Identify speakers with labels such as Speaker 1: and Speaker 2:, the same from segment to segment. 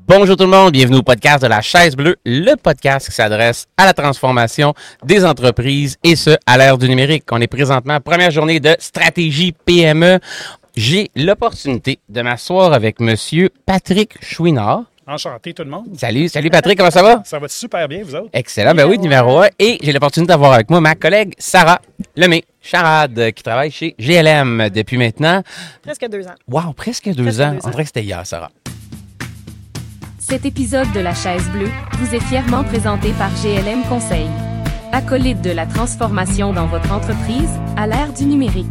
Speaker 1: Bonjour tout le monde, bienvenue au podcast de la Chaise Bleue, le podcast qui s'adresse à la transformation des entreprises et ce, à l'ère du numérique. On est présentement à la première journée de stratégie PME. J'ai l'opportunité de m'asseoir avec monsieur Patrick Chouinard.
Speaker 2: Enchanté tout le monde.
Speaker 1: Salut Patrick, comment ça va?
Speaker 2: Ça va super bien, vous autres?
Speaker 1: Excellent, ben oui, numéro 1. Et j'ai l'opportunité d'avoir avec moi ma collègue Sarah Lemay, charade, qui travaille chez GLM depuis maintenant...
Speaker 3: Presque 2 ans.
Speaker 1: Wow, presque 2 ans. On dirait que c'était hier, Sarah.
Speaker 4: Cet épisode de La Chaise Bleue vous est fièrement présenté par GLM Conseil. Acolyte de la transformation dans votre entreprise à l'ère du numérique.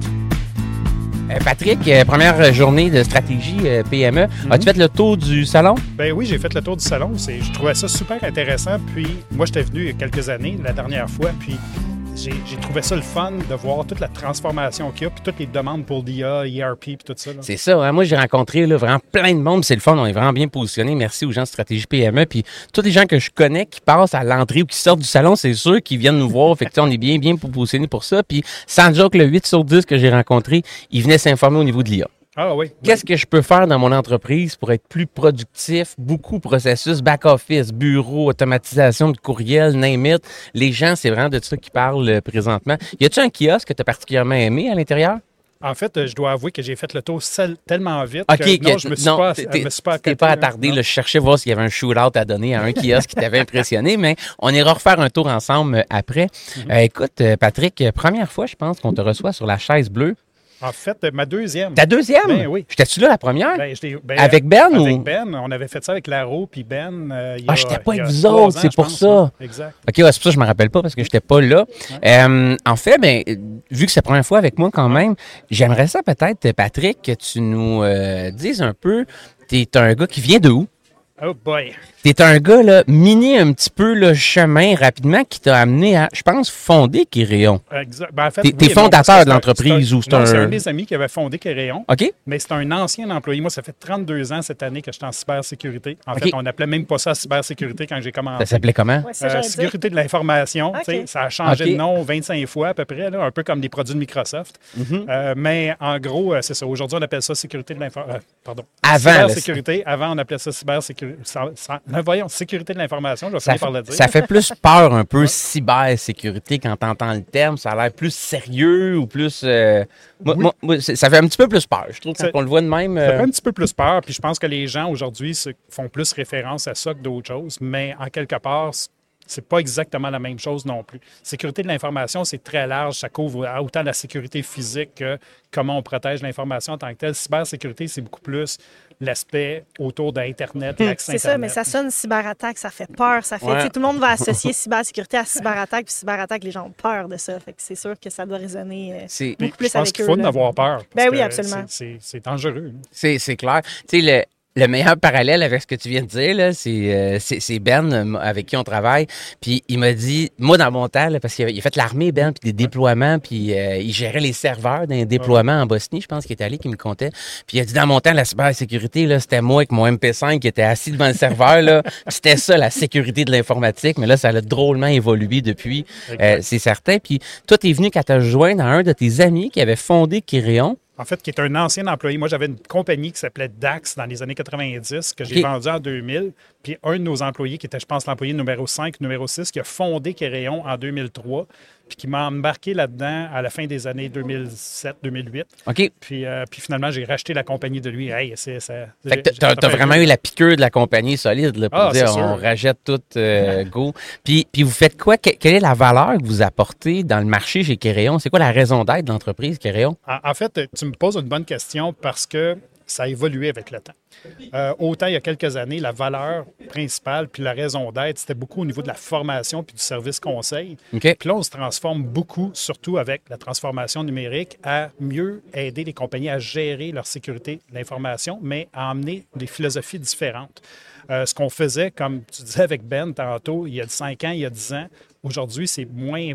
Speaker 1: Patrick, première journée de stratégie PME. As-tu fait le tour du salon?
Speaker 2: Ben oui, j'ai fait le tour du salon. Je trouvais ça super intéressant. Puis moi, j'étais venu il y a quelques années, la dernière fois, puis j'ai trouvé ça le fun de voir toute la transformation qu'il y a, puis toutes les demandes pour l'IA, ERP, puis tout ça. Là.
Speaker 1: C'est ça. Hein? Moi, j'ai rencontré là, vraiment plein de monde. C'est le fun. On est vraiment bien positionnés. Merci aux gens de stratégie PME. Puis tous les gens que je connais qui passent à l'entrée ou qui sortent du salon, c'est sûr qu'ils viennent nous voir. Fait que on est bien positionnés pour ça. Puis sans joke, le 8 sur 10 que j'ai rencontré, ils venaient s'informer au niveau de l'IA.
Speaker 2: Ah oui.
Speaker 1: Qu'est-ce que je peux faire dans mon entreprise pour être plus productif? Beaucoup de processus, back-office, bureau, automatisation de courriel, name it. Les gens, c'est vraiment de ça qu'ils parlent présentement. Y a-t-il un kiosque que tu as particulièrement aimé à l'intérieur?
Speaker 2: En fait, je dois avouer que j'ai fait le tour tellement vite
Speaker 1: que
Speaker 2: je me suis pas
Speaker 1: t'es pas attardé. Là, je cherchais voir s'il y avait un shootout à donner à un kiosque qui t'avait impressionné, mais on ira refaire un tour ensemble après. Écoute, Patrick, première fois, je pense qu'on te reçoit sur la Chaise Bleue.
Speaker 2: En fait, ma deuxième.
Speaker 1: Ta deuxième?
Speaker 2: Ben oui.
Speaker 1: J'étais-tu là la première?
Speaker 2: Avec
Speaker 1: Ben?
Speaker 2: Avec Ben. On avait fait ça avec Laro puis Ben.
Speaker 1: J'étais pas avec vous autres, c'est pour ça.
Speaker 2: Hein? Exact.
Speaker 1: OK, c'est pour ça que je me rappelle pas parce que j'étais pas là. En fait, vu que c'est la première fois avec moi quand même, j'aimerais ça peut-être, Patrick, que tu nous dises un peu, t'es un gars qui vient de où?
Speaker 2: Oh boy!
Speaker 1: T'es un gars, là, miner un petit peu le chemin rapidement qui t'a amené à, je pense, fonder Kéréon.
Speaker 2: Exact. Ben, en fait,
Speaker 1: t'es fondateur de l'entreprise ou c'est un...
Speaker 2: C'est un des amis qui avait fondé Kéréon.
Speaker 1: OK.
Speaker 2: Mais c'est un ancien employé. Moi, ça fait 32 ans cette année que je suis en cybersécurité. En fait, on n'appelait même pas ça cybersécurité quand j'ai commencé.
Speaker 1: Ça s'appelait comment?
Speaker 3: Ouais,
Speaker 2: sécurité de l'information. Okay. Ça a changé de nom 25 fois à peu près, là, un peu comme les produits de Microsoft. Mais en gros, c'est ça. Aujourd'hui, on appelle ça sécurité de l'information. Cybersécurité. Avant, on appelait ça cybersécurité. Voyons, sécurité de l'information, je vais finir par le dire. Ça
Speaker 1: fait plus peur un peu, cybersécurité, quand tu entends le terme. Ça a l'air plus sérieux ou plus... Moi, ça fait un petit peu plus peur, je trouve, quand on le voit de même.
Speaker 2: Ça fait un petit peu plus peur, puis je pense que les gens, aujourd'hui, font plus référence à ça que d'autres choses, mais en quelque part... c'est pas exactement la même chose non plus. Sécurité de l'information, c'est très large. Ça couvre autant la sécurité physique que comment on protège l'information en tant que telle. Cybersécurité, c'est beaucoup plus l'aspect autour d'Internet, l'accès Internet.
Speaker 3: C'est ça, mais ça sonne cyberattaque, ça fait peur. Ça fait, tout le monde va associer cybersécurité à cyberattaque, puis cyberattaque, les gens ont peur de ça. Fait que c'est sûr que ça doit résonner beaucoup plus avec eux.
Speaker 2: Je pense qu'il faut en avoir peur.
Speaker 3: Ben oui, absolument.
Speaker 2: C'est dangereux.
Speaker 1: C'est clair. Tu sais, le meilleur parallèle avec ce que tu viens de dire, là, c'est Ben avec qui on travaille. Puis il m'a dit, moi dans mon temps, là, parce qu'il a fait l'armée, Ben, puis des déploiements, puis il gérait les serveurs d'un déploiement en Bosnie, je pense qu'il est allé, qui me comptait. Puis il a dit, dans mon temps, la cybersécurité, là, c'était moi avec mon MP5 qui était assis devant le serveur. Là, c'était ça, la sécurité de l'informatique. Mais là, ça a drôlement évolué depuis, c'est certain. Puis toi, t'es venu quand t'as rejoint dans un de tes amis qui avait fondé Kéréon.
Speaker 2: En fait, qui est un ancien employé. Moi, j'avais une compagnie qui s'appelait DAX dans les années 90, que j'ai vendue en 2000. Puis un de nos employés, qui était, je pense, l'employé numéro 5, numéro 6, qui a fondé Kéréon en 2003, puis qui m'a embarqué là-dedans à la fin des années 2007-2008.
Speaker 1: OK.
Speaker 2: Puis finalement, j'ai racheté la compagnie de lui. Hey,
Speaker 1: fait que t'as vraiment eu la piqûre de la compagnie solide, là, pour dire on rachète tout go. Puis vous faites quoi? Quelle est la valeur que vous apportez dans le marché chez Kéréon? C'est quoi la raison d'être de l'entreprise Kéréon?
Speaker 2: En fait, tu me poses une bonne question parce que ça a évolué avec le temps. Autant il y a quelques années, la valeur principale puis la raison d'être, c'était beaucoup au niveau de la formation puis du service conseil.
Speaker 1: Okay.
Speaker 2: Puis là, on se transforme beaucoup, surtout avec la transformation numérique, à mieux aider les compagnies à gérer leur sécurité de l'information, mais à emmener des philosophies différentes. Ce qu'on faisait, comme tu disais avec Ben tantôt, il y a 5 ans, il y a 10 ans, aujourd'hui, c'est moins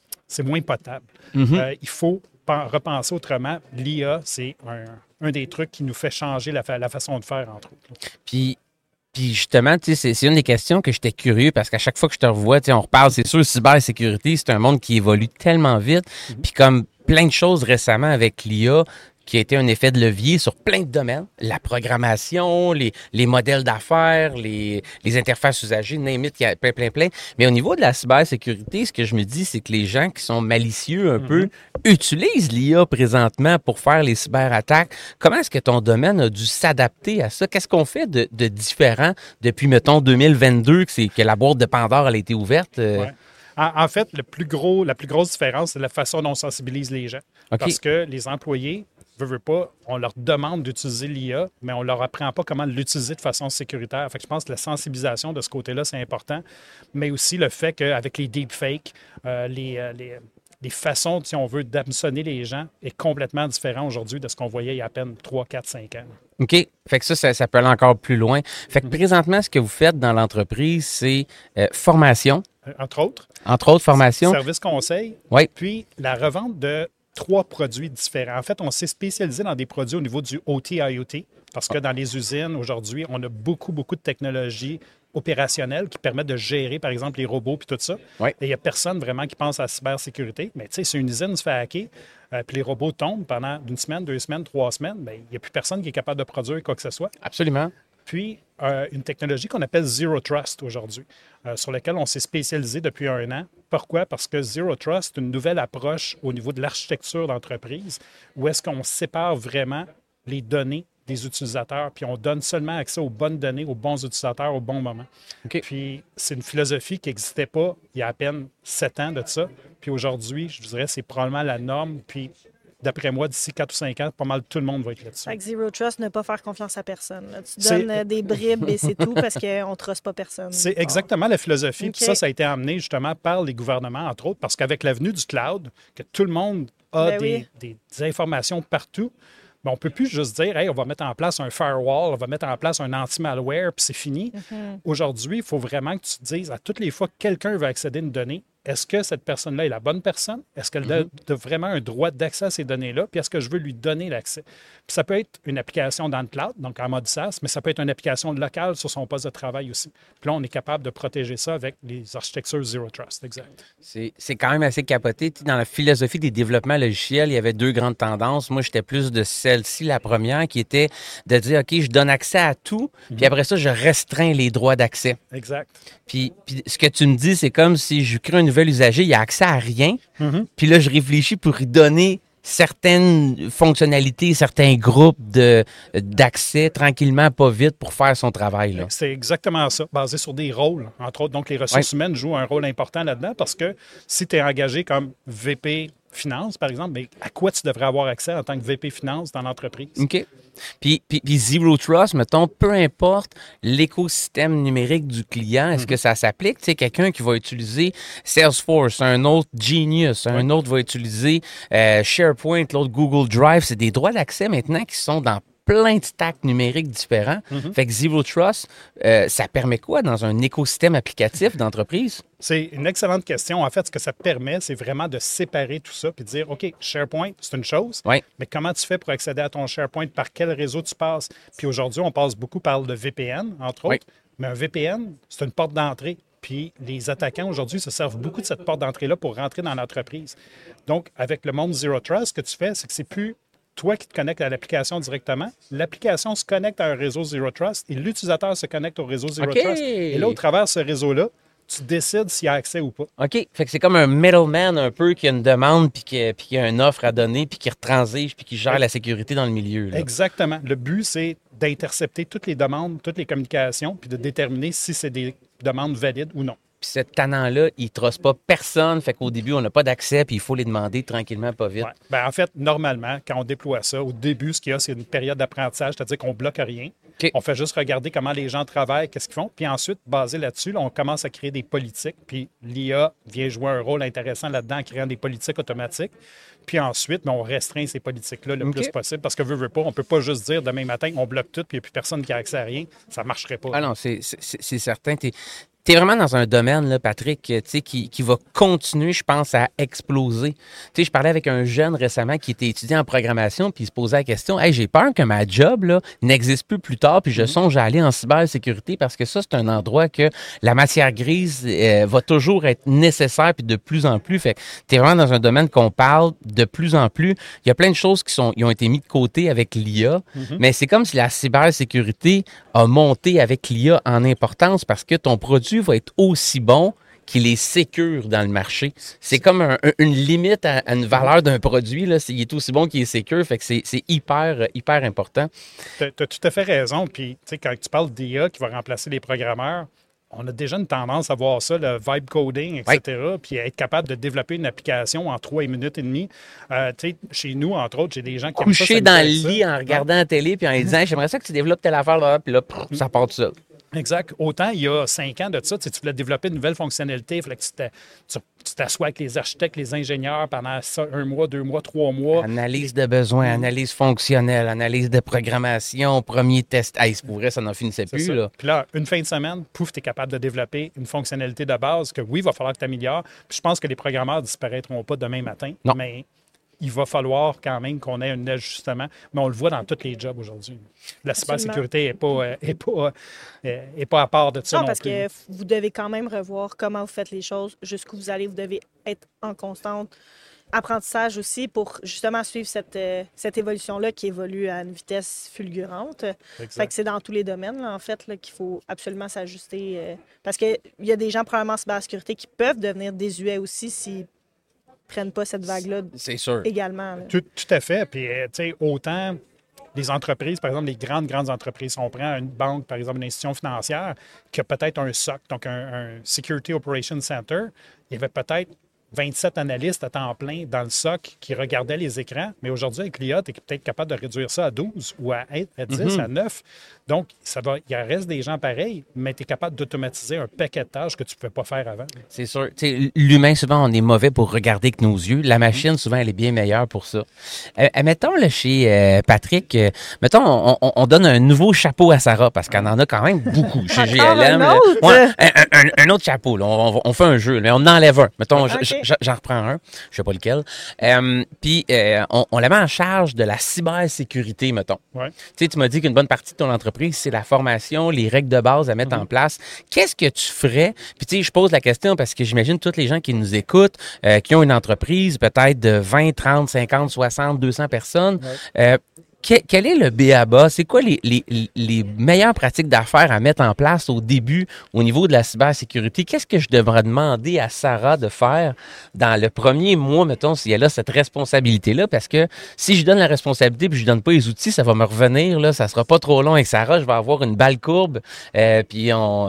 Speaker 2: potable. Il faut repenser autrement. L'IA, c'est un des trucs qui nous fait changer la façon de faire, entre autres.
Speaker 1: Puis justement, c'est une des questions que j'étais curieux parce qu'à chaque fois que je te revois, on reparle, c'est sûr, cybersécurité, c'est un monde qui évolue tellement vite. Puis comme plein de choses récemment avec l'IA, qui a été un effet de levier sur plein de domaines. La programmation, les modèles d'affaires, les interfaces usagées, name it, il y a plein. Mais au niveau de la cybersécurité, ce que je me dis, c'est que les gens qui sont malicieux un peu utilisent l'IA présentement pour faire les cyberattaques. Comment est-ce que ton domaine a dû s'adapter à ça? Qu'est-ce qu'on fait de différent depuis, mettons, 2022, que la boîte de Pandore a été ouverte?
Speaker 2: Ouais. En fait, la plus grosse différence, c'est la façon dont on sensibilise les gens.
Speaker 1: Okay.
Speaker 2: Parce que les employés, veut pas, on leur demande d'utiliser l'IA, mais on ne leur apprend pas comment l'utiliser de façon sécuritaire. Fait que je pense que la sensibilisation de ce côté-là, c'est important, mais aussi le fait qu'avec les deepfakes, les façons, si on veut, d'hameçonner les gens est complètement différent aujourd'hui de ce qu'on voyait il y a à peine 3, 4, 5 ans.
Speaker 1: OK. Fait que ça peut aller encore plus loin. Fait que présentement, ce que vous faites dans l'entreprise, c'est formation.
Speaker 2: Entre autres.
Speaker 1: Entre autres, formation.
Speaker 2: Service conseil.
Speaker 1: Oui.
Speaker 2: Puis la revente de 3 produits différents. En fait, on s'est spécialisé dans des produits au niveau du OT-IoT parce que dans les usines, aujourd'hui, on a beaucoup de technologies opérationnelles qui permettent de gérer, par exemple, les robots puis tout ça.
Speaker 1: Oui.
Speaker 2: Et il n'y a personne vraiment qui pense à la cybersécurité. Mais tu sais, si une usine se fait hacker, puis les robots tombent pendant 1 semaine, 2 semaines, 3 semaines, bien, il n'y a plus personne qui est capable de produire quoi que ce soit.
Speaker 1: Absolument.
Speaker 2: Puis, une technologie qu'on appelle Zero Trust aujourd'hui, sur laquelle on s'est spécialisé depuis 1 an. Pourquoi? Parce que Zero Trust, c'est une nouvelle approche au niveau de l'architecture d'entreprise où est-ce qu'on sépare vraiment les données des utilisateurs, puis on donne seulement accès aux bonnes données, aux bons utilisateurs au bon moment.
Speaker 1: Okay.
Speaker 2: Puis, c'est une philosophie qui n'existait pas il y a à peine 7 ans de ça. Puis aujourd'hui, je dirais, c'est probablement la norme. Puis, d'après moi, d'ici 4 ou 5 ans, pas mal tout le monde va être là-dessus.
Speaker 3: Fait que Zero Trust, ne pas faire confiance à personne. Là. Tu donnes des bribes et c'est tout parce qu'on ne truste pas personne.
Speaker 2: C'est exactement la philosophie. Okay. Puis ça a été amené justement par les gouvernements, entre autres, parce qu'avec l'avenue du cloud, que tout le monde a des informations partout, bien, on ne peut plus juste dire, hey, on va mettre en place un firewall, on va mettre en place un anti-malware, puis c'est fini. Aujourd'hui, il faut vraiment que tu te dises, à toutes les fois que quelqu'un veut accéder à une donnée, est-ce que cette personne-là est la bonne personne? Est-ce qu'elle a vraiment un droit d'accès à ces données-là? Puis est-ce que je veux lui donner l'accès? Puis ça peut être une application dans le cloud, donc en mode SaaS, mais ça peut être une application locale sur son poste de travail aussi. Puis là, on est capable de protéger ça avec les architectures Zero Trust, exact.
Speaker 1: C'est quand même assez capoté. Dans la philosophie des développements logiciels, il y avait 2 grandes tendances. Moi, j'étais plus de celle-ci, la première, qui était de dire, OK, je donne accès à tout, puis après ça, je restreins les droits d'accès.
Speaker 2: Exact.
Speaker 1: Puis ce que tu me dis, c'est comme si je crée un nouvel usager, il a accès à rien, puis là, je réfléchis pour lui donner certaines fonctionnalités, certains groupes d'accès tranquillement, pas vite, pour faire son travail. Là.
Speaker 2: C'est exactement ça, basé sur des rôles, entre autres. Donc, les ressources humaines jouent un rôle important là-dedans parce que si tu es engagé comme VP Finance, par exemple, mais à quoi tu devrais avoir accès en tant que VP Finance dans l'entreprise?
Speaker 1: OK. Puis Zero Trust, mettons, peu importe l'écosystème numérique du client, est-ce que ça s'applique? Tu sais, quelqu'un qui va utiliser Salesforce, un autre Genius, un autre va utiliser SharePoint, l'autre Google Drive. C'est des droits d'accès maintenant qui sont dans plein de stacks numériques différents. Fait que Zero Trust, ça permet quoi dans un écosystème applicatif d'entreprise?
Speaker 2: C'est une excellente question. En fait, ce que ça permet, c'est vraiment de séparer tout ça puis de dire, OK, SharePoint, c'est une chose, mais comment tu fais pour accéder à ton SharePoint? Par quel réseau tu passes? Puis aujourd'hui, on passe beaucoup par le VPN, entre autres, mais un VPN, c'est une porte d'entrée. Puis les attaquants aujourd'hui se servent beaucoup de cette porte d'entrée-là pour rentrer dans l'entreprise. Donc, avec le monde Zero Trust, ce que tu fais, c'est que c'est plus toi qui te connectes à l'application directement. L'application se connecte à un réseau Zero Trust et l'utilisateur se connecte au réseau Zero Trust. Et là, au travers de ce réseau-là, tu décides s'il y a accès ou pas.
Speaker 1: OK. Fait que c'est comme un middleman un peu qui a une demande puis qui a une offre à donner puis qui retransige puis qui gère la sécurité dans le milieu. Là.
Speaker 2: Exactement. Le but, c'est d'intercepter toutes les demandes, toutes les communications puis de déterminer si c'est des demandes valides ou non.
Speaker 1: Puis ce tannant-là, il ne trosse pas personne. Fait qu'au début, on n'a pas d'accès, puis il faut les demander tranquillement, pas vite.
Speaker 2: Ouais. Bien, en fait, normalement, quand on déploie ça, au début, ce qu'il y a, c'est une période d'apprentissage, c'est-à-dire qu'on ne bloque rien.
Speaker 1: Okay.
Speaker 2: On fait juste regarder comment les gens travaillent, qu'est-ce qu'ils font. Puis ensuite, basé là-dessus, là, on commence à créer des politiques. Puis l'IA vient jouer un rôle intéressant là-dedans en créant des politiques automatiques. Puis ensuite, on restreint ces politiques-là le plus possible parce que veut pas, on ne peut pas juste dire demain matin, on bloque tout, puis il n'y a plus personne qui a accès à rien. Ça ne marcherait pas.
Speaker 1: Ah non, c'est certain. Tu es vraiment dans un domaine, là, Patrick, qui va continuer, je pense, à exploser. Je parlais avec un jeune récemment qui était étudiant en programmation, puis il se posait la question, « Hey, j'ai peur que ma job là, n'existe plus tard, puis je songe à aller en cybersécurité parce que ça, c'est un endroit que la matière grise va toujours être nécessaire, puis de plus en plus. » Fait que tu es vraiment dans un domaine qu'on parle de plus en plus. Il y a plein de choses qui ont été mises de côté avec l'IA, mais c'est comme si la cybersécurité a monté avec l'IA en importance parce que ton produit va être aussi bon qu'il est sécure dans le marché. C'est comme une limite à une valeur d'un produit. Là. Il est aussi bon qu'il est sécure. Fait que c'est hyper important.
Speaker 2: Tu as tout à fait raison. Puis, quand tu parles d'IA qui va remplacer les programmeurs, on a déjà une tendance à voir ça, le vibe coding, etc., puis être capable de développer une application en 3 minutes et demie. Chez nous, entre autres, j'ai des gens qui
Speaker 1: coucher dans le lit en regardant la télé puis en disant « J'aimerais ça que tu développes telle affaire, là, puis là, ça part de ça. »
Speaker 2: Exact. Autant, il y a 5 ans de ça, tu voulais développer une nouvelle fonctionnalité, il fallait que tu t'assoies avec les architectes, les ingénieurs pendant ça, 1 mois, 2 mois, 3 mois.
Speaker 1: Analyse de besoins, analyse fonctionnelle, analyse de programmation, premier test. Hey, pour vrai, ça n'en finissait plus. Là.
Speaker 2: Puis là, une fin de semaine, pouf, tu es capable de développer une fonctionnalité de base que oui, il va falloir que tu améliores. Puis je pense que les programmeurs ne disparaîtront pas demain matin.
Speaker 1: Non.
Speaker 2: Mais il va falloir quand même qu'on ait un ajustement. Mais on le voit dans tous les jobs aujourd'hui. La cybersécurité n'est pas à part de ça.
Speaker 3: Non, parce que vous devez quand même revoir comment vous faites les choses, jusqu'où vous allez. Vous devez être en constant apprentissage aussi pour justement suivre cette évolution-là qui évolue à une vitesse fulgurante. Fait que c'est dans tous les domaines, là, en fait, là, qu'il faut absolument s'ajuster. Parce qu'il y a des gens probablement en cybersécurité qui peuvent devenir désuets aussi s'ils prennent pas cette vague-là.
Speaker 1: C'est sûr.
Speaker 3: Également.
Speaker 2: Tout à fait. Puis, tu sais, autant les entreprises, par exemple, les grandes entreprises, si on prend une banque, par exemple, une institution financière, qui a peut-être un SOC, donc un Security Operations Center, il y avait peut-être 27 analystes à temps plein dans le SOC qui regardaient les écrans. Mais aujourd'hui, avec l'IA, tu es peut-être capable de réduire ça à 12 ou à 10, à 9. Donc, il en reste des gens pareils, mais tu es capable d'automatiser un paquet de tâches que tu ne pouvais pas faire avant.
Speaker 1: C'est sûr. T'sais, l'humain, souvent, on est mauvais pour regarder avec nos yeux. La machine, souvent, elle est bien meilleure pour ça. Mettons, là, chez Patrick, mettons, on donne un nouveau chapeau à Sarah, parce qu'elle en a quand même beaucoup chez GLM. Un autre chapeau. Là. On fait un jeu, mais on en enlève un. Mettons, j'en reprends un. Je sais pas lequel. Puis, on la met en charge de la cybersécurité, mettons.
Speaker 2: Ouais.
Speaker 1: Tu m'as dit qu'une bonne partie de ton entreprise, c'est la formation, les règles de base à mettre en place. Qu'est-ce que tu ferais? Puis, tu sais, je pose la question parce que j'imagine tous les gens qui nous écoutent, qui ont une entreprise peut-être de 20, 30, 50, 60, 200 personnes. Ouais. Quel est le B.A.B.A.? C'est quoi les meilleures pratiques d'affaires à mettre en place au début au niveau de la cybersécurité? Qu'est-ce que je devrais demander à Sarah de faire dans le premier mois, mettons, si elle a cette responsabilité-là? Parce que si je donne la responsabilité puis je donne pas les outils, ça va me revenir, là, ça sera pas trop long avec Sarah, je vais avoir une balle courbe, puis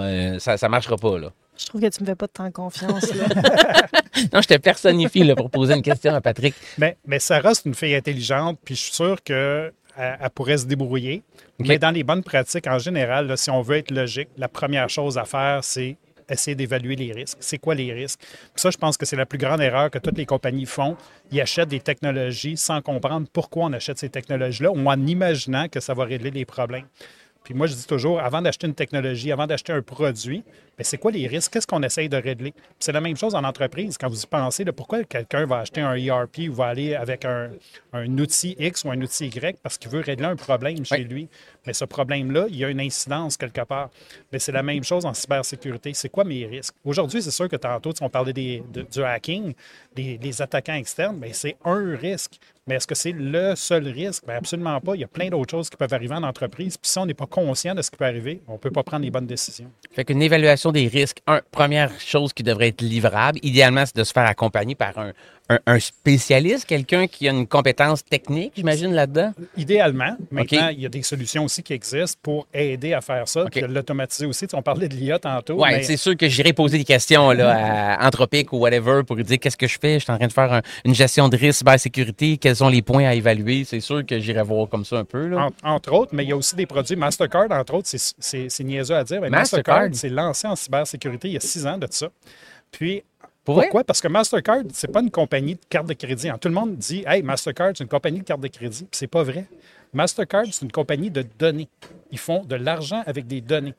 Speaker 1: ça marchera pas, là.
Speaker 3: Je trouve que tu me fais pas de temps confiance, là.
Speaker 1: Non, je te personnifie là, pour poser une question à Patrick.
Speaker 2: Mais Sarah, c'est une fille intelligente, puis je suis sûr qu'elle pourrait se débrouiller. Okay. Mais dans les bonnes pratiques, en général, là, si on veut être logique, la première chose à faire, c'est essayer d'évaluer les risques. C'est quoi les risques? Puis ça, je pense que c'est la plus grande erreur que toutes les compagnies font. Ils achètent des technologies sans comprendre pourquoi on achète ces technologies-là ou en imaginant que ça va régler les problèmes. Puis moi, je dis toujours, avant d'acheter une technologie, avant d'acheter un produit, bien, c'est quoi les risques? Qu'est-ce qu'on essaye de régler? Puis c'est la même chose en entreprise. Quand vous y pensez, là, pourquoi quelqu'un va acheter un ERP ou va aller avec un outil X ou un outil Y parce qu'il veut régler un problème chez lui? Mais ce problème-là, il y a une incidence quelque part. Mais c'est la même chose en cybersécurité. C'est quoi mes risques? Aujourd'hui, c'est sûr que tantôt, on parlait du hacking, des attaquants externes, bien, c'est un risque. Mais est-ce que c'est le seul risque? Bien, absolument pas. Il y a plein d'autres choses qui peuvent arriver en entreprise. Puis si on n'est pas conscient de ce qui peut arriver, on ne peut pas prendre les bonnes décisions.
Speaker 1: Fait qu'une évaluation des risques, première chose qui devrait être livrable, idéalement, c'est de se faire accompagner par un spécialiste, quelqu'un qui a une compétence technique, j'imagine, là-dedans?
Speaker 2: Idéalement. Maintenant, il y a des solutions aussi qui existent pour aider à faire ça, de l'automatiser aussi. On parlait de l'IA tantôt.
Speaker 1: Oui, c'est sûr que j'irai poser des questions là, à Anthropic ou whatever pour lui dire qu'est-ce que je fais. Je suis en train de faire une gestion de risque, cybersécurité, quels sont les points à évaluer. C'est sûr que j'irai voir comme ça un peu. Là.
Speaker 2: Entre autres, mais il y a aussi des produits. Mastercard, entre autres, c'est niaiseux à dire. Mais Mastercard, c'est lancé en cybersécurité il y a 6 ans de ça. Puis, pourquoi? Parce que Mastercard, c'est pas une compagnie de carte de crédit. Tout le monde dit « Hey, Mastercard, c'est une compagnie de carte de crédit. » Puis c'est pas vrai. Mastercard, c'est une compagnie de données. Ils font de l'argent avec des données.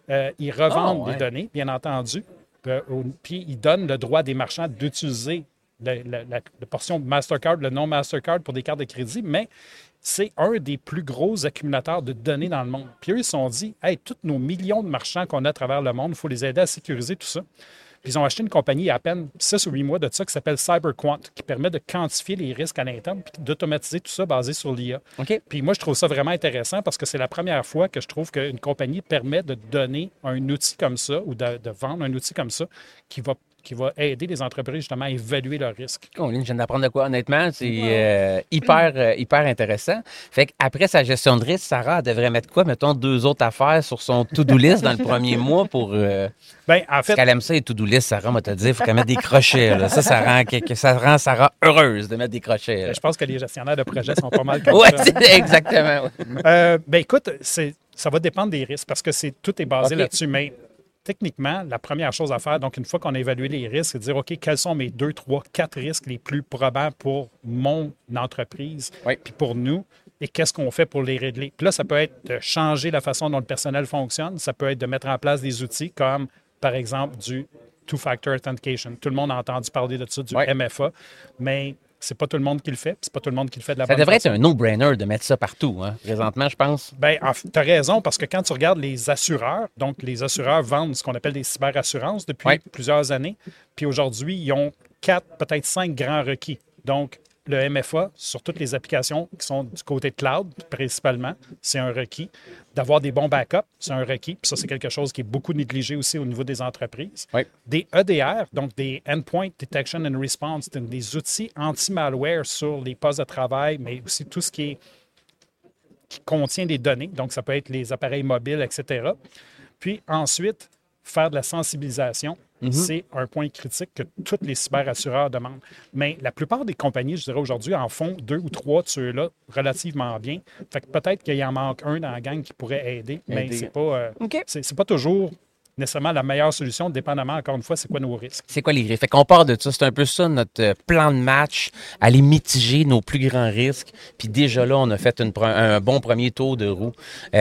Speaker 2: Ils revendent les données, bien entendu, puis ils donnent le droit des marchands d'utiliser la portion Mastercard, le non Mastercard pour des cartes de crédit, mais c'est un des plus gros accumulateurs de données dans le monde. Puis eux, ils se sont dit, hey, tous nos millions de marchands qu'on a à travers le monde, il faut les aider à sécuriser tout ça. Puis ils ont acheté une compagnie il y a à peine 6 ou 8 mois de ça qui s'appelle CyberQuant, qui permet de quantifier les risques à l'interne puis d'automatiser tout ça basé sur l'IA.
Speaker 1: OK.
Speaker 2: Puis moi, je trouve ça vraiment intéressant parce que c'est la première fois que je trouve qu'une compagnie permet de donner un outil comme ça ou de vendre un outil comme ça qui va aider les entreprises justement à évaluer leurs risques.
Speaker 1: Colin, je viens d'apprendre de quoi, honnêtement. C'est hyper intéressant. Fait qu'après sa gestion de risque, Sarah elle devrait mettre quoi? Mettons 2 autres affaires sur son to-do list dans le premier mois pour...
Speaker 2: Bien, en fait...
Speaker 1: Parce qu'elle aime ça, les to-do list, Sarah m'a te dit, il faut qu'elle mette des crochets. Là. Ça rend Sarah heureuse de mettre des crochets.
Speaker 2: Je pense que les gestionnaires de projet sont pas mal comme
Speaker 1: ouais,
Speaker 2: ça.
Speaker 1: C'est exactement.
Speaker 2: Ben écoute, ça va dépendre des risques parce que tout est basé là-dessus, mais techniquement, la première chose à faire, donc une fois qu'on a évalué les risques, c'est de dire, OK, quels sont mes 2, 3, 4 risques les plus probables pour mon entreprise, puis pour nous, et qu'est-ce qu'on fait pour les régler? Puis là, ça peut être de changer la façon dont le personnel fonctionne, ça peut être de mettre en place des outils comme, par exemple, du Two-Factor Authentication. Tout le monde a entendu parler de ça, du MFA, mais c'est pas tout le monde qui le fait, puis c'est pas tout le monde qui le fait de la bonne façon. Ça devrait
Speaker 1: être un no-brainer de mettre ça partout, hein, présentement, je pense.
Speaker 2: Bien, tu as raison, parce que quand tu regardes les assureurs, donc les assureurs vendent ce qu'on appelle des cyberassurances depuis plusieurs années, puis aujourd'hui, ils ont 4, peut-être 5 grands requis. Donc, le MFA, sur toutes les applications qui sont du côté de cloud, principalement, c'est un requis. D'avoir des bons backups, c'est un requis. Puis ça, c'est quelque chose qui est beaucoup négligé aussi au niveau des entreprises. Des EDR, donc des Endpoint Detection and Response, c'est des outils anti-malware sur les postes de travail, mais aussi tout ce qui contient des données. Donc, ça peut être les appareils mobiles, etc. Puis ensuite, faire de la sensibilisation. C'est un point critique que tous les cyberassureurs demandent. Mais la plupart des compagnies, je dirais aujourd'hui, en font 2 ou 3 de ceux-là relativement bien. Fait que peut-être qu'il y en manque un dans la gang qui pourrait aider, mais c'est pas toujours nécessairement la meilleure solution, dépendamment, encore une fois, c'est quoi nos risques.
Speaker 1: C'est quoi les risques? Fait qu'on part de ça. C'est un peu ça, notre plan de match, aller mitiger nos plus grands risques. Puis déjà là, on a fait un bon premier tour de roue.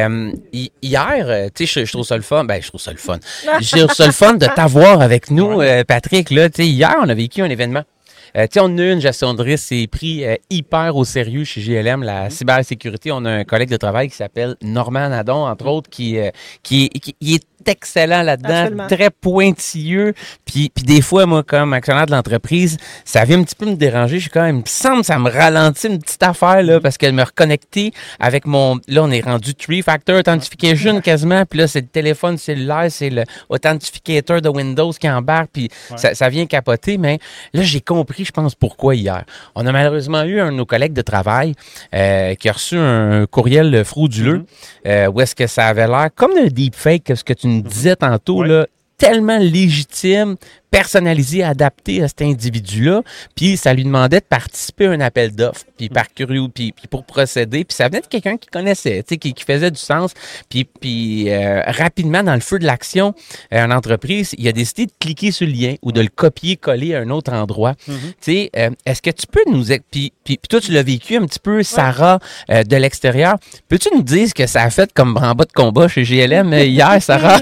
Speaker 1: Hier, tu sais, je trouve ça le fun. Ben, je trouve ça le fun. Je trouve ça le fun de t'avoir avec nous, Patrick. Là, tu sais, hier, on a vécu un événement. On a eu une gestion de risque, c'est pris hyper au sérieux chez GLM, la cybersécurité. On a un collègue de travail qui s'appelle Normand Nadon, entre autres, qui est excellent là-dedans,
Speaker 3: Absolument.
Speaker 1: Très pointilleux. Puis des fois, moi, comme actionnaire de l'entreprise, ça vient un petit peu me déranger. Je suis quand même, il me semble que ça me ralentit une petite affaire, là, parce qu'elle me reconnectait avec mon... Là, on est rendu Three-Factor Authentication quasiment, puis là, c'est le téléphone cellulaire, c'est le Authentificator de Windows qui embarque, puis ça vient capoter. Mais là, j'ai compris, je pense, pourquoi hier. On a malheureusement eu un de nos collègues de travail qui a reçu un courriel frauduleux où est-ce que ça avait l'air comme un deepfake, ce que tu nous disais tantôt, là, tellement légitime, personnalisé, adapté à cet individu-là, puis ça lui demandait de participer à un appel d'offres, puis par curieux, puis pour procéder, puis ça venait de quelqu'un qui connaissait, tu sais, qui faisait du sens, puis rapidement, dans le feu de l'action, en entreprise, il a décidé de cliquer sur le lien ou de le copier-coller à un autre endroit. Tu sais, est-ce que tu peux nous... Puis toi, tu l'as vécu un petit peu, Sarah, de l'extérieur. Peux-tu nous dire ce que ça a fait comme en bas de combat chez GLM hier, Sarah?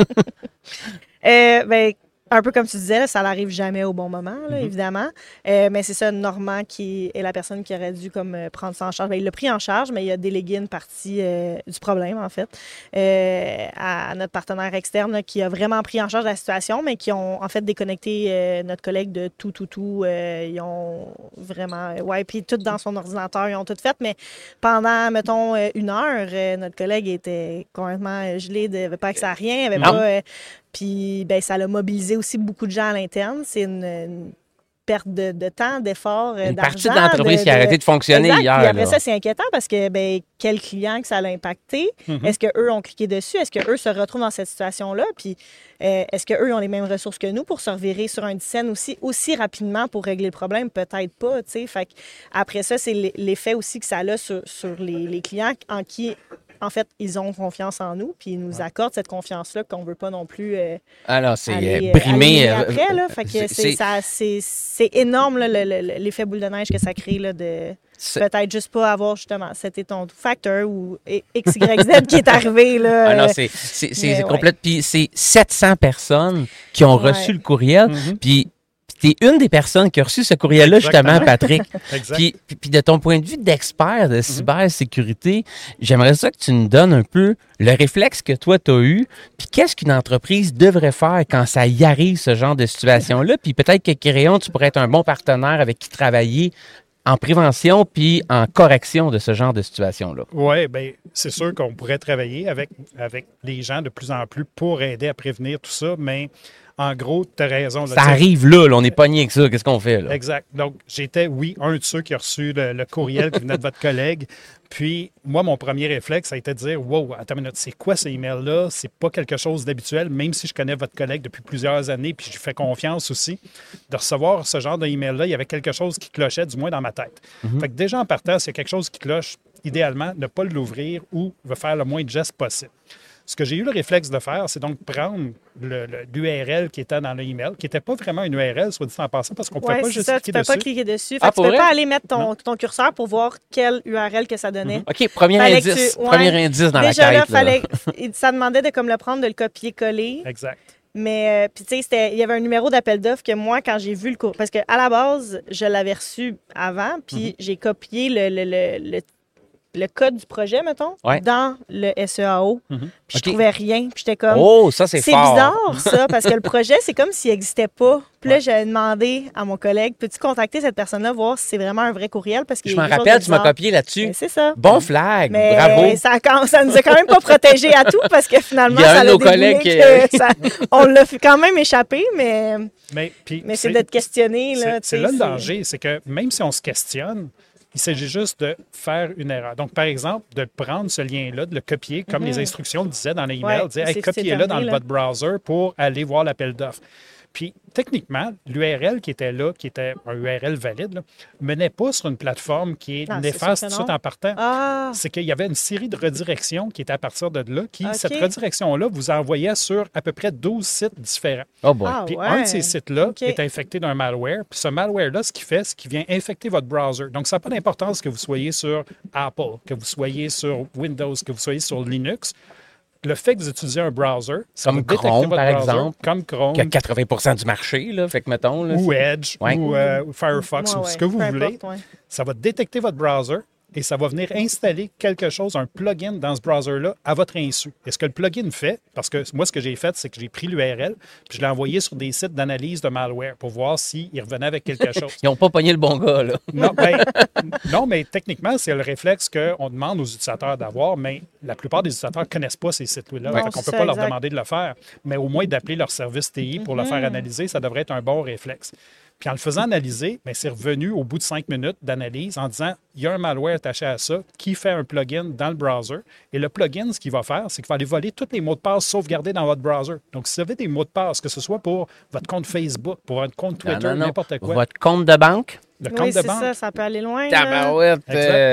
Speaker 3: Ben, un peu comme tu disais, là, ça n'arrive jamais au bon moment, là, évidemment. Mais c'est ça, Normand qui est la personne qui aurait dû prendre ça en charge. Ben, il l'a pris en charge, mais il a délégué une partie du problème, en fait, à notre partenaire externe là, qui a vraiment pris en charge la situation, mais qui ont en fait déconnecté notre collègue de tout. Ils ont vraiment... puis tout dans son ordinateur, ils ont tout fait. Mais pendant, mettons, 1 heure, notre collègue était complètement gelé, il n'avait pas accès à rien, il n'avait pas... Puis, ben, ça l'a mobilisé aussi beaucoup de gens à l'interne. C'est une perte de temps, d'effort, d'argent.
Speaker 1: Une partie de l'entreprise qui a arrêté de fonctionner hier.
Speaker 3: Puis après
Speaker 1: là.
Speaker 3: ça, c'est inquiétant parce que, ben, quel client que ça l'a impacté? Est-ce qu'eux ont cliqué dessus? Est-ce qu'eux se retrouvent dans cette situation-là? Puis, est-ce qu'eux ont les mêmes ressources que nous pour se revirer sur un scène aussi rapidement pour régler le problème? Peut-être pas, tu sais. Fait après ça, c'est l'effet aussi que ça a sur les clients en qui... En fait, ils ont confiance en nous, puis ils nous accordent cette confiance-là qu'on ne veut pas non plus
Speaker 1: alors, c'est
Speaker 3: aller
Speaker 1: brimé.
Speaker 3: après, là. Fait que c'est énorme, là, l'effet boule de neige que ça crée là, peut-être juste pas avoir justement cet éton factor ou XYZ qui est arrivé. Là,
Speaker 1: ah non, c'est complète. Puis c'est 700 personnes qui ont reçu le courriel. Puis tu es une des personnes qui a reçu ce courriel-là, justement, Patrick. Puis de ton point de vue d'expert de cybersécurité, j'aimerais ça que tu nous donnes un peu le réflexe que toi, tu as eu, puis qu'est-ce qu'une entreprise devrait faire quand ça y arrive, ce genre de situation-là. Puis peut-être que Kéréon, tu pourrais être un bon partenaire avec qui travailler en prévention puis en correction de ce genre de situation-là.
Speaker 2: Oui, bien, c'est sûr qu'on pourrait travailler avec les gens de plus en plus pour aider à prévenir tout ça, mais en gros, tu as raison.
Speaker 1: Ça arrive là, on est pogné avec ça. Qu'est-ce qu'on fait là?
Speaker 2: Exact. Donc, j'étais, oui, un de ceux qui a reçu le courriel qui venait de votre collègue. Puis, moi, mon premier réflexe, ça a été de dire, wow, attends une minute, c'est quoi ce email-là? C'est pas quelque chose d'habituel, même si je connais votre collègue depuis plusieurs années, puis je lui fais confiance aussi. De recevoir ce genre d'email-là, il y avait quelque chose qui clochait, du moins dans ma tête. Fait que déjà, en partant, s'il y a quelque chose qui cloche, idéalement, ne pas l'ouvrir ou faire le moins de gestes possible. Ce que j'ai eu le réflexe de faire, c'est donc prendre l'URL qui était dans l'email, qui n'était pas vraiment une URL, soit dit en passant, parce qu'on ne pouvait pas juste cliquer dessus.
Speaker 3: Tu ne peux pas cliquer dessus. Fait que tu ne peux pas aller mettre ton curseur pour voir quelle URL que ça donnait.
Speaker 1: OK, premier indice dans la quête.
Speaker 3: Déjà, ça demandait de comme le prendre, de le copier-coller.
Speaker 2: Exact.
Speaker 3: Mais, puis tu sais, il y avait un numéro d'appel d'offres que moi, quand j'ai vu le cours, parce qu'à la base, je l'avais reçu avant, puis j'ai copié le code du projet, mettons, dans le SEAO. Puis je trouvais rien. Puis j'étais comme...
Speaker 1: Oh, ça, c'est fort.
Speaker 3: Bizarre, ça, parce que le projet, c'est comme s'il n'existait pas. Puis là, j'avais demandé à mon collègue, peux-tu contacter cette personne-là, voir si c'est vraiment un vrai courriel? Parce que
Speaker 1: je m'en rappelle, tu m'as copié là-dessus.
Speaker 3: Mais c'est ça.
Speaker 1: Bon flag,
Speaker 3: mais
Speaker 1: bravo.
Speaker 3: Ça nous a quand même pas protégés à tout, parce que finalement, ça a déboulé que on l'a quand même échappé, mais c'est de te questionner.
Speaker 2: C'est là le danger, c'est que même si on se questionne, il s'agit juste de faire une erreur. Donc, par exemple, de prendre ce lien-là, de le copier, comme les instructions le disaient dans l'email, dire hey, copiez-le dans votre browser pour aller voir l'appel d'offres. Puis, techniquement, l'URL qui était là, qui était un URL valide, ne menait pas sur une plateforme qui est néfaste tout de suite en partant. C'est qu'il y avait une série de redirections qui étaient à partir de là, cette redirection-là vous envoyait sur à peu près 12 sites différents. Puis un de ces sites-là est infecté d'un malware. Puis ce malware-là, ce qu'il fait, c'est qu'il vient infecter votre browser. Donc, ça n'a pas d'importance que vous soyez sur Apple, que vous soyez sur Windows, que vous soyez sur Linux. Le fait que vous utilisez un browser,
Speaker 1: comme Chrome, par exemple,
Speaker 2: comme Chrome,
Speaker 1: qui a 80% du marché, là, fait que mettons, là,
Speaker 2: ou Edge, ou Firefox, ou ce que vous voulez, ça va détecter votre browser et ça va venir installer quelque chose, un plugin dans ce browser-là à votre insu. Et ce que le plugin fait, parce que moi, ce que j'ai fait, c'est que j'ai pris l'URL puis je l'ai envoyé sur des sites d'analyse de malware pour voir s'il revenait avec quelque chose.
Speaker 1: Ils n'ont pas pogné le bon gars, là.
Speaker 2: Non, mais techniquement, c'est le réflexe qu'on demande aux utilisateurs d'avoir, mais la plupart des utilisateurs ne connaissent pas ces sites-là. Donc, on ne peut pas leur demander de le faire, mais au moins d'appeler leur service TI pour le faire analyser, ça devrait être un bon réflexe. Puis en le faisant analyser, c'est revenu au bout de 5 minutes d'analyse en disant il y a un malware attaché à ça qui fait un plugin dans le browser. Et le plugin, ce qu'il va faire, c'est qu'il va aller voler tous les mots de passe sauvegardés dans votre browser. Donc, si vous avez des mots de passe, que ce soit pour votre compte Facebook, pour votre compte Twitter, n'importe quoi.
Speaker 1: Votre compte de banque?
Speaker 2: Le compte de banque.
Speaker 3: Ça peut aller loin.
Speaker 1: Tabarouette,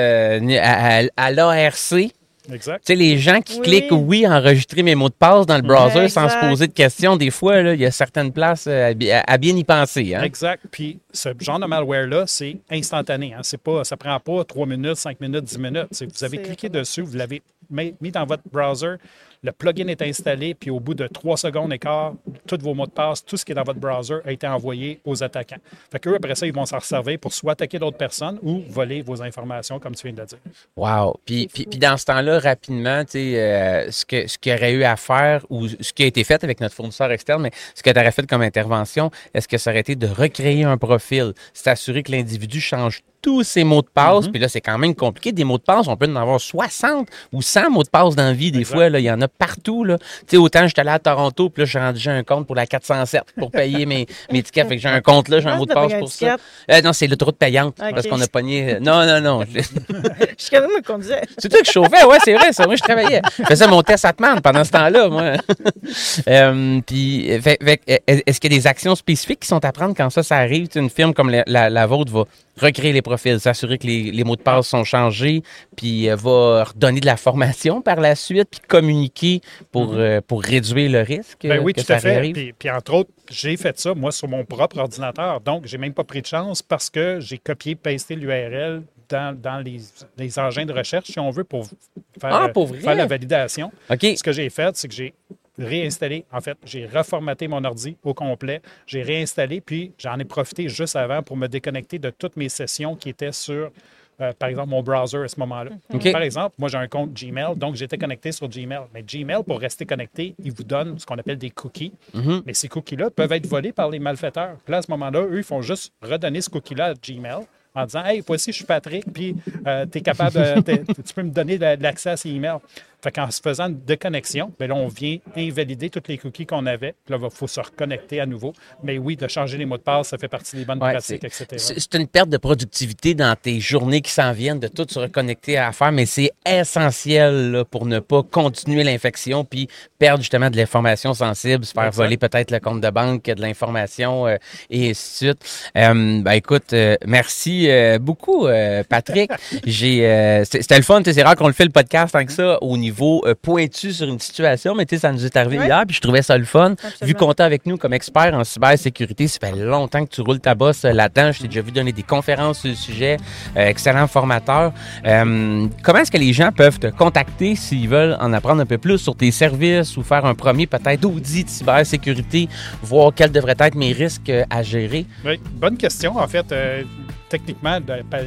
Speaker 1: à l'ARC.
Speaker 2: Exact.
Speaker 1: Tu sais, les gens qui cliquent enregistrer mes mots de passe dans le browser sans se poser de questions, des fois, là, il y a certaines places à bien y penser. Hein?
Speaker 2: Exact. Puis ce genre de malware-là, c'est instantané. Hein? Ça ne prend pas 3 minutes, 5 minutes, 10 minutes. Vous avez cliqué dessus, vous l'avez mis dans votre browser, le plugin est installé, puis au bout de 3 secondes et quart, tous vos mots de passe, tout ce qui est dans votre browser a été envoyé aux attaquants. Fait qu'eux, après ça, ils vont s'en servir pour soit attaquer d'autres personnes ou voler vos informations, comme tu viens de le dire.
Speaker 1: Wow! Puis dans ce temps-là, rapidement, ce qu'il y aurait eu à faire ou ce qui a été fait avec notre fournisseur externe, mais ce que tu aurais fait comme intervention, est-ce que ça aurait été de recréer un profil, s'assurer que l'individu change tous ses mots de passe, puis là, c'est quand même compliqué. Des mots de passe, on peut en avoir 60 ou 100 mots de passe dans la vie, des fois. Là, il y en a partout. Là. Tu sais, autant j'étais allé à Toronto, puis là, j'ai un compte pour la 407 pour payer mes tickets. Fait que j'ai un compte là, j'ai un mot de passe pour ça. Non, c'est l'autoroute payante, parce qu'on a pogné... Non.
Speaker 3: Je suis quand même me conduisais.
Speaker 1: C'est toi que je chauffais, ouais, c'est vrai, ça. Moi, je travaillais. Je faisais mon test Atman pendant ce temps-là, moi. Puis, est-ce qu'il y a des actions spécifiques qui sont à prendre quand ça arrive? Une firme comme la vôtre va recréer les profils, s'assurer que les mots de passe sont changés, puis va redonner de la formation par la suite, puis communiquer pour réduire le risque.
Speaker 2: Oui,
Speaker 1: que
Speaker 2: tout à
Speaker 1: ça
Speaker 2: fait.
Speaker 1: arrive.
Speaker 2: Puis entre autres, j'ai fait ça, moi, sur mon propre ordinateur. Donc, j'ai même pas pris de chance parce que j'ai copié, pasté l'URL dans les engins de recherche, si on veut, pour faire,
Speaker 1: pour vrai?
Speaker 2: faire la validation.
Speaker 1: OK.
Speaker 2: Ce que j'ai fait, c'est que j'ai réinstallé, en fait, j'ai reformaté mon ordi au complet, j'ai réinstallé, puis j'en ai profité juste avant pour me déconnecter de toutes mes sessions qui étaient sur, par exemple, mon browser à ce moment-là.
Speaker 1: OK.
Speaker 2: Par exemple, moi, j'ai un compte Gmail, donc j'étais connecté sur Gmail. Mais Gmail, pour rester connecté, il vous donne ce qu'on appelle des cookies. Mais ces cookies-là peuvent être volés par les malfaiteurs. Puis là, à ce moment-là, eux, ils font juste redonner ce cookie-là à Gmail en disant « Hey, voici, je suis Patrick, puis tu es capable, tu peux me donner de l'accès à ces emails. » Fait qu'en se faisant une déconnexion, bien là, on vient invalider tous les cookies qu'on avait. Puis là, il faut se reconnecter à nouveau. Mais oui, de changer les mots de passe, ça fait partie des bonnes pratiques, etc.
Speaker 1: C'est une perte de productivité dans tes journées qui s'en viennent, de tout se reconnecter à faire, mais c'est essentiel là, pour ne pas continuer l'infection puis perdre justement de l'information sensible, se faire voler peut-être le compte de banque, de l'information et ainsi de suite. Écoute, merci beaucoup, Patrick. C'était le fun, c'est rare qu'on le fait le podcast tant que ça au niveau pointu sur une situation, mais tu sais, ça nous est arrivé hier, puis je trouvais ça le fun.
Speaker 3: Absolument.
Speaker 1: Vu qu'on est avec nous comme expert en cybersécurité, ça fait longtemps que tu roules ta bosse là-dedans. Je t'ai déjà vu donner des conférences sur le sujet. Excellent formateur. Comment est-ce que les gens peuvent te contacter s'ils veulent en apprendre un peu plus sur tes services ou faire un premier peut-être audit de cybersécurité, voir quels devraient être mes risques à gérer?
Speaker 2: Oui, bonne question. En fait, techniquement,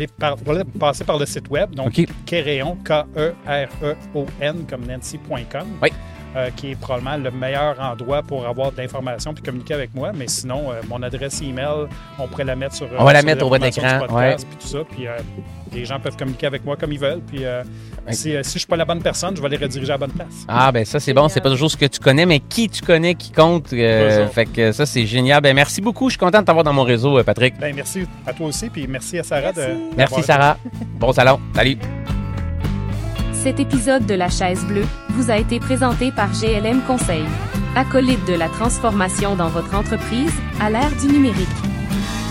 Speaker 2: passer par le site web, donc Kereon, K-E-R-E-O-N, comme Nancy.com, qui est probablement le meilleur endroit pour avoir de l'information puis communiquer avec moi. Mais sinon, mon adresse email, on pourrait la mettre sur
Speaker 1: on va la mettre au bas d'écran.
Speaker 2: Puis tout ça. Puis les gens peuvent communiquer avec moi comme ils veulent. Puis si je ne suis pas la bonne personne, je vais les rediriger à la bonne place.
Speaker 1: Ah, ben ça, c'est bon. C'est pas toujours ce que tu connais, mais qui tu connais qui compte. Fait que ça, c'est génial. Ben merci beaucoup. Je suis content de t'avoir dans mon réseau, Patrick.
Speaker 2: Ben merci à toi aussi. Puis merci à Sarah.
Speaker 1: Merci, Sarah. Bon salon. Salut.
Speaker 4: Cet épisode de La Chaise Bleue vous a été présenté par GLM Conseil. Acolyte de la transformation dans votre entreprise à l'ère du numérique.